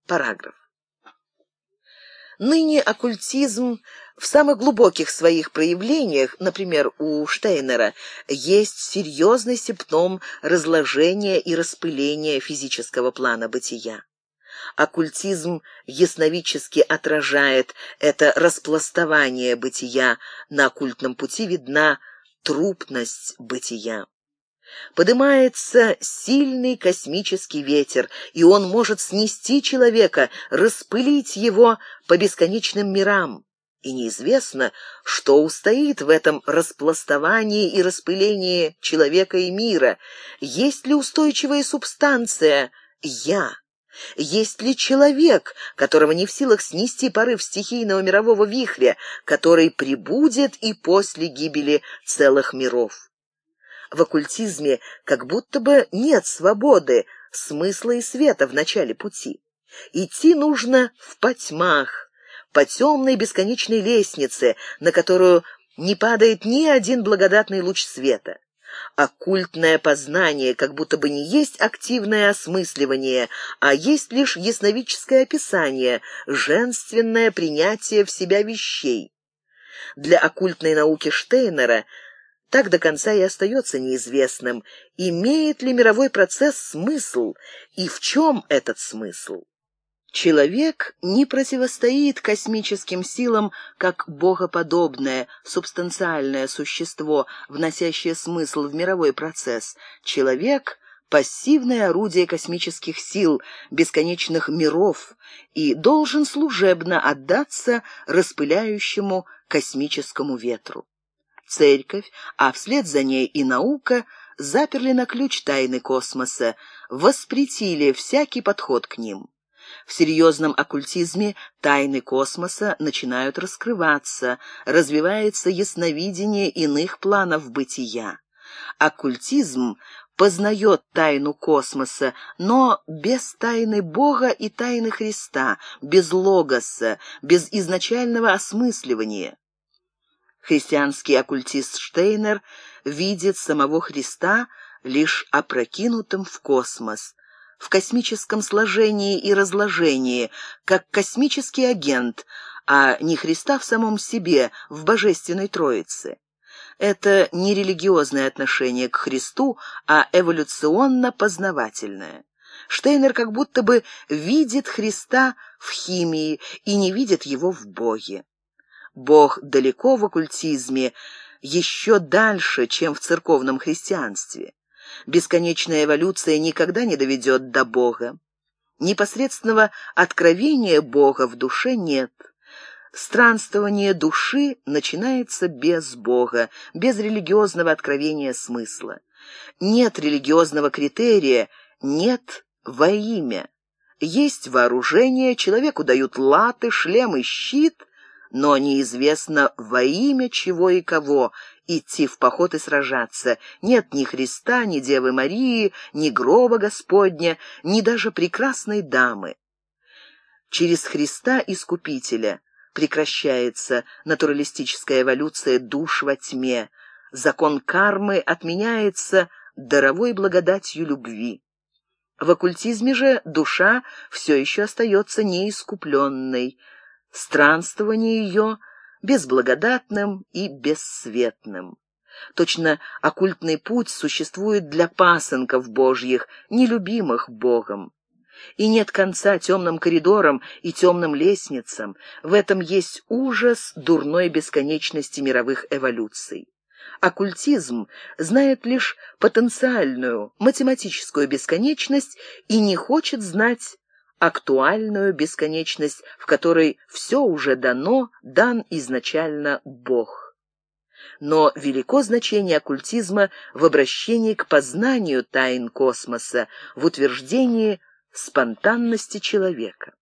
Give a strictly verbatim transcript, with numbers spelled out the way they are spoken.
Параграф. Ныне оккультизм в самых глубоких своих проявлениях, например, у Штейнера, есть серьезный симптом разложения и распыления физического плана бытия. Оккультизм ясновидчески отражает это распластование бытия, на оккультном пути видна трупность бытия. Поднимается сильный космический ветер, и он может снести человека, распылить его по бесконечным мирам. И неизвестно, что устоит в этом распластовании и распылении человека и мира. Есть ли устойчивая субстанция «я»? Есть ли человек, которого не в силах снести порыв стихийного мирового вихря, который пребудет и после гибели целых миров? В оккультизме как будто бы нет свободы, смысла и света в начале пути. Идти нужно в потьмах, по темной бесконечной лестнице, на которую не падает ни один благодатный луч света. Оккультное познание как будто бы не есть активное осмысливание, а есть лишь ясновидческое описание, женственное принятие в себя вещей. Для оккультной науки Штейнера так до конца и остается неизвестным, имеет ли мировой процесс смысл и в чем этот смысл. Человек не противостоит космическим силам как богоподобное, субстанциальное существо, вносящее смысл в мировой процесс. Человек — пассивное орудие космических сил, бесконечных миров, и должен служебно отдаться распыляющему космическому ветру. Церковь, а вслед за ней и наука, заперли на ключ тайны космоса, воспретили всякий подход к ним. В серьезном оккультизме тайны космоса начинают раскрываться, развивается ясновидение иных планов бытия. Оккультизм познает тайну космоса, но без тайны Бога и тайны Христа, без логоса, без изначального осмысливания. Христианский оккультист Штейнер видит самого Христа лишь опрокинутым в космос, в космическом сложении и разложении, как космический агент, а не Христа в самом себе, в Божественной Троице. Это не религиозное отношение к Христу, а эволюционно-познавательное. Штейнер как будто бы видит Христа в химии и не видит его в Боге. Бог далеко в оккультизме, еще дальше, чем в церковном христианстве. Бесконечная эволюция никогда не доведет до Бога. Непосредственного откровения Бога в душе нет. Странствование души начинается без Бога, без религиозного откровения смысла. Нет религиозного критерия, нет во имя. Есть вооружение, человеку дают латы, шлем и щит, но неизвестно во имя чего и кого идти в поход и сражаться. Нет ни Христа, ни Девы Марии, ни гроба Господня, ни даже прекрасной дамы. Через Христа Искупителя прекращается натуралистическая эволюция душ во тьме. Закон кармы отменяется даровой благодатью любви. В оккультизме же душа все еще остается неискупленной, странствование ее безблагодатным и бесцветным. Точно оккультный путь существует для пасынков божьих, нелюбимых Богом. И нет конца темным коридорам и темным лестницам. В этом есть ужас дурной бесконечности мировых эволюций. Оккультизм знает лишь потенциальную, математическую бесконечность и не хочет знать актуальную бесконечность, в которой все уже дано, дан изначально Бог. Но велико значение оккультизма в обращении к познанию тайн космоса, в утверждении спонтанности человека.